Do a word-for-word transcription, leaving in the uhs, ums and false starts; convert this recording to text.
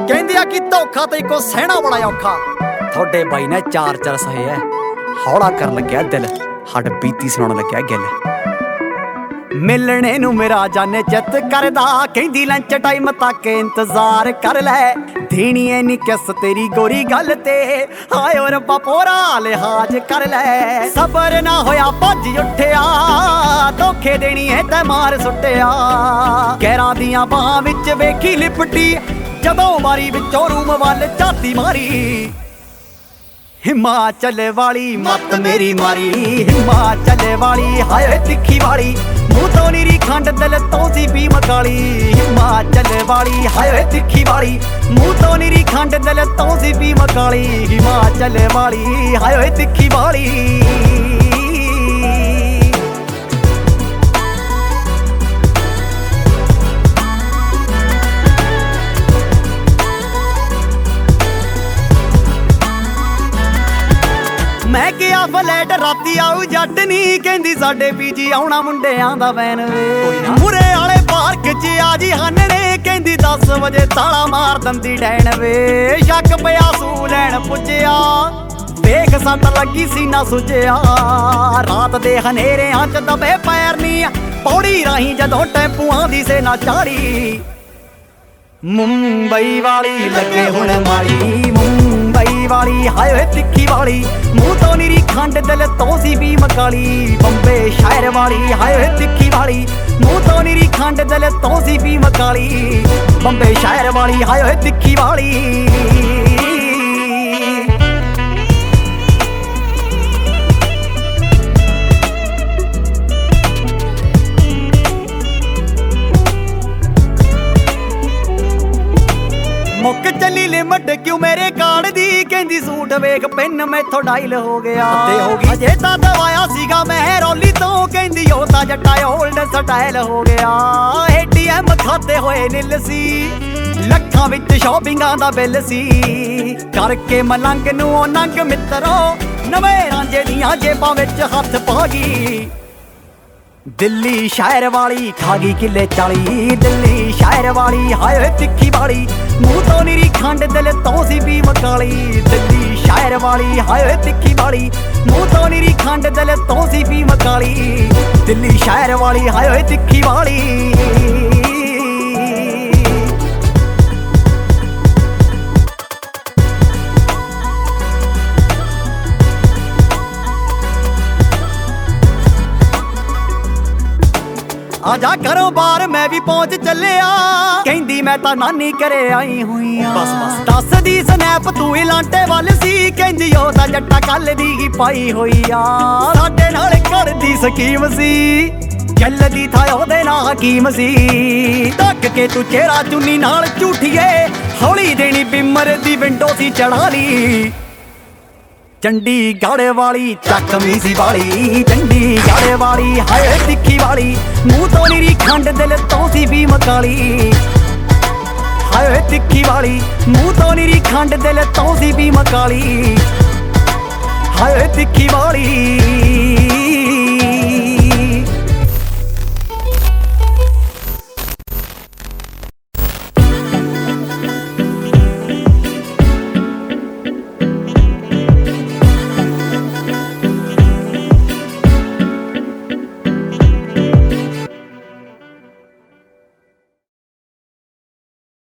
ਕਹਿੰਦੇ ਆ ਕਿ ਧੋਖਾ ਤੇ ਇੱਕੋ ਸਹਿਣਾ ਬੜਾ ਔਖਾ। ਤੁਹਾਡੇ ਬਾਈ ਨੇ ਚਾਰ ਚਾਰ ਸਹੇ ਐ। ਹੌਲਾ ਕਰਨ ਲੱਗਿਆ ਦਿਲ, ਹੱਡ ਬੀਤੀ ਸੁਣਾਉਣ ਲੱਗਿਆ ਗਿੱਲ। ਮਿਲਣੇ ਨੂੰ ਮੇਰਾ ਜਾਨੇ ਚਿੱਤ ਕਰਦਾ, ਕਹਿੰਦੀ ਲੰਚ ਟਾਈਮ ਤੱਕ ਇੰਤਜ਼ਾਰ ਕਰ ਲੈ। ਦੇਣੀ ਐ ਨੀ ਕਿਸ ਤੇਰੀ ਗੋਰੀ ਗੱਲ ਤੇ, ਹਾਏ ਓ ਰੱਬਾ ਪੂਰਾ ਲਿਹਾਜ਼ ਕਰ ਲੈ। ਸਬਰ ਨਾ ਹੋਇਆ ਭੱਜ ਉੱਠਿਆ, ਧੋਖੇ ਦੇਣੀ ਐ ਤੈ ਮਾਰ ਸੁੱਟਿਆ। ਗੈਰਾਂ ਦੀਆਂ ਬਾਹਾਂ ਵਿੱਚ ਵੇਖੀ ਲਿਪਟੀ, ਜਦੋਂ ਮਾਰੀ ਵਿੱਚੋਂ ਰੂਮ ਵੱਲ ਝਾਤੀ ਮਾਰੀ। ਹਿਮਾਚਲ ਵਾਲੀ ਮੱਤ ਮੇਰੀ ਮਾਰੀ, ਹਿਮਾਚਲ ਵਾਲੀ ਹਾਏ ਤਿੱਖੀ ਵਾਲੀ, ਮੂੰਹ ਤੋਂ ਨੀਰੀ ਖੰਡ ਦਿਲ ਤੋਂ ਸੀ ਵੀ ਮਕਾਲੀ। ਹਿਮਾਚਲ ਵਾਲੀ ਹਾਏ ਤਿੱਖੀ ਵਾਲੀ, ਮੂੰਹ ਤੋਂ ਨੀਰੀ ਖੰਡ ਦਿਲ ਤੋਂ ਸੀ ਵੀ ਮਕਾਲੀ। ਹਿਮਾਚਲ ਵਾਲੀ ਹਾਏ ਤਿੱਖੀ ਵਾਲੀ। ਮੈਂ ਕਿਹਾ ਫਲੈਟ ਰਾਤੀ ਆਉ ਜੱਟ ਨੀ, ਕਹਿੰਦੀ ਸਾਡੇ ਪੀਜੀ ਆਉਣਾ ਮੁੰਡਿਆਂ ਦਾ ਵੈਨ ਵੇ। ਮੁਰੇ ਵਾਲੇ ਪਾਰਕ 'ਚ ਆ ਜੀ ਹਾਨਣੇ, ਕਹਿੰਦੀ ਦਸ ਵਜੇ ਤਾਲਾ ਮਾਰ ਦੰਦੀ ਡੈਣ ਵੇ। ਸ਼ੱਕ ਪਿਆ ਸੂ ਲੈਣ ਪੁੱਜਿਆ, ਵੇਖ ਸੱਟ ਲੱਗੀ ਸੀ ਨਾ ਸੁੱਜਿਆ। ਰਾਤ ਦੇ ਹਨੇਰਿਆਂ 'ਚ ਦਬੇ ਪੈਰ ਨੀ, ਪੌੜੀ ਰਾਹੀਂ ਜਦੋਂ ਟੈਂਪੂਆਂ ਦੀ ਸੇਨਾ ਚਾੜੀ। ਮੁੰਬਈ ਵਾਲੀ ਲੱਗੇ ਹੁਣ ਮਾੜੀ, ਮੁੰਬਈ ਵਾਲੀ ਹਾਏ ਤਿੱਖੀ ਵਾਲੀ, ਮੂੰਹ ਤੋਂ ਨੀਰੀ ਖੰਡ ਦਿਲ ਤੋਂ ਸੀ ਵੀ ਮਕਾਲੀ। ਬੰਬੇ ਸ਼ਹਿਰ ਵਾਲੀ ਹਾਏ ਤਿੱਖੀ ਵਾਲੀ, ਮੂੰਹ ਤੋਂ ਨੀਰੀ ਖੰਡ ਦਿਲ ਤੋਂ ਸੀ ਵੀ ਮਕਾਲੀ। ਬੰਬੇ ਸ਼ਹਿਰ ਵਾਲੀ ਹਾਏ ਤਿੱਖੀ ਵਾਲੀ। ਮੁੱਕ ਚੱਲੀ ਲਿਮਟ ਕਿਉਂ ਮੇਰੇ ਕਾਰਡ ਦੀ, ਕਹਿੰਦੀ ਸੂਟ ਵੇਖ ਪਿੰਨ ਮੈਥੋਂ ਡਾਇਲ ਹੋ ਗਿਆ। ਤੇ ਹੋ ਗਈ ਅਜੇ ਤਾਂ ਦਵਾਇਆ ਸੀਗਾ ਮੈਂ ਰੌਲੀ ਤੋਂ, ਕਹਿੰਦੀ ਉਹ ਤਾਂ ਜੱਟਾ ਓਲਡ ਸਟਾਈਲ ਹੋ ਗਿਆ। ਏਟੀਐਮ ਖਾਤੇ ਹੋਏ ਨਿੱਲ ਸੀ, ਲੱਖਾਂ ਵਿੱਚ ਸ਼ਾਪਿੰਗਾਂ ਦਾ ਬਿੱਲ ਸੀ। ਕਰਕੇ ਮਲੰਗ ਨੂੰ ਉਹ ਨੰਗ ਮਿੱਤਰੋ, ਨਵੇਂ ਰਾਂਝੇ ਦੀਆਂ ਜੇਬਾਂ ਵਿੱਚ ਹੱਥ ਪਾ ਗਈ। ਦਿੱਲੀ ਸ਼ਹਿਰ ਵਾਲੀ ਖਾ ਗਈ ਕਿੱਲੇ ਚਾਲੀ, ਦਿੱਲੀ ਸ਼ਹਿਰ ਵਾਲੀ ਹਾਏ ਤਿੱਖੀ ਵਾਲੀ, ਮੂੰਹ ਤੋਂ ਨੀਰੀ ਖੰਡ ਦਿਲ ਤੋਂ ਸੀ ਵੀ ਮਕਾਲੀ। ਦਿੱਲੀ ਸ਼ਹਿਰ ਵਾਲੀ ਹਾਏ ਤਿੱਖੀ ਵਾਲੀ, ਮੂੰਹ ਤੋਂ ਨੀਰੀ ਖੰਡ ਦਿਲ ਤੋਂ ਸੀ ਵੀ ਮਕਾਲੀ। ਦਿੱਲੀ ਸ਼ਹਿਰ ਵਾਲੀ ਹਾਏ ਤਿੱਖੀ ਵਾਲੀ। ਆਜਾ ਘਰੋਂ ਬਾਹਰ ਮੈਂ ਵੀ ਪਹੁੰਚ ਚੱਲਿਆ, ਕਹਿੰਦੀ ਮੈਂ ਤਾਂ ਨਾਨੀ ਘਰੇ ਆਈ ਹੋਈ ਆ। ਬਸ ਬਸ ਦੱਸਦੀ ਸਨੈਪ ਤੂੰ ਹੀ ਲਾਂਟੇ ਵੱਲ ਸੀ, ਕਹਿੰਦੀ ਉਹ ਤਾਂ ਜੱਟਾ ਕੱਲ ਦੀ ਹੀ ਪਾਈ ਹੋਈ ਆ। ਸਾਡੇ ਨਾਲ ਕਰਦੀ ਸਕੀਮ ਸੀ, ਚੱਲਦੀ ਥਾ ਉਹਦੇ ਨਾਲ ਹਕੀਮ ਸੀ। ਢੱਕ ਕੇ ਤੂੰ ਚਿਹਰਾ ਚੁੰਨੀ ਨਾਲ ਝੂਠੀਏ, ਹੌਲੀ ਦੇਣੀ ਬਿਮਰ ਦੀ ਵਿੰਡੋ ਸੀ ਚੜਾ ਲਈ। ਚੰਡੀਗੜ੍ਹ ਵਾਲੀ ਚੱਕਵੀਂ ਸੀ ਵਾਲੀ, ਚੰਡੀਗੜ੍ਹ ਵਾਲੀ ਹਾਏ ਤਿੱਖੀ ਵਾਲੀ, ਮੂੰਹ ਤੋਂ ਨੀਰੀ ਖੰਡ ਦਿਲ ਤੋਂ ਸੀ ਵੀ ਮਕਾਲੀ। ਹਾਏ ਤਿੱਖੀ ਵਾਲੀ, ਮੂੰਹ ਤੋਂ ਨੀਰੀ ਖੰਡ ਦਿਲ ਤੋਂ ਸੀ ਵੀ ਮਕਾਲੀ। ਹਾਏ ਤਿੱਖੀ ਵਾਲੀ।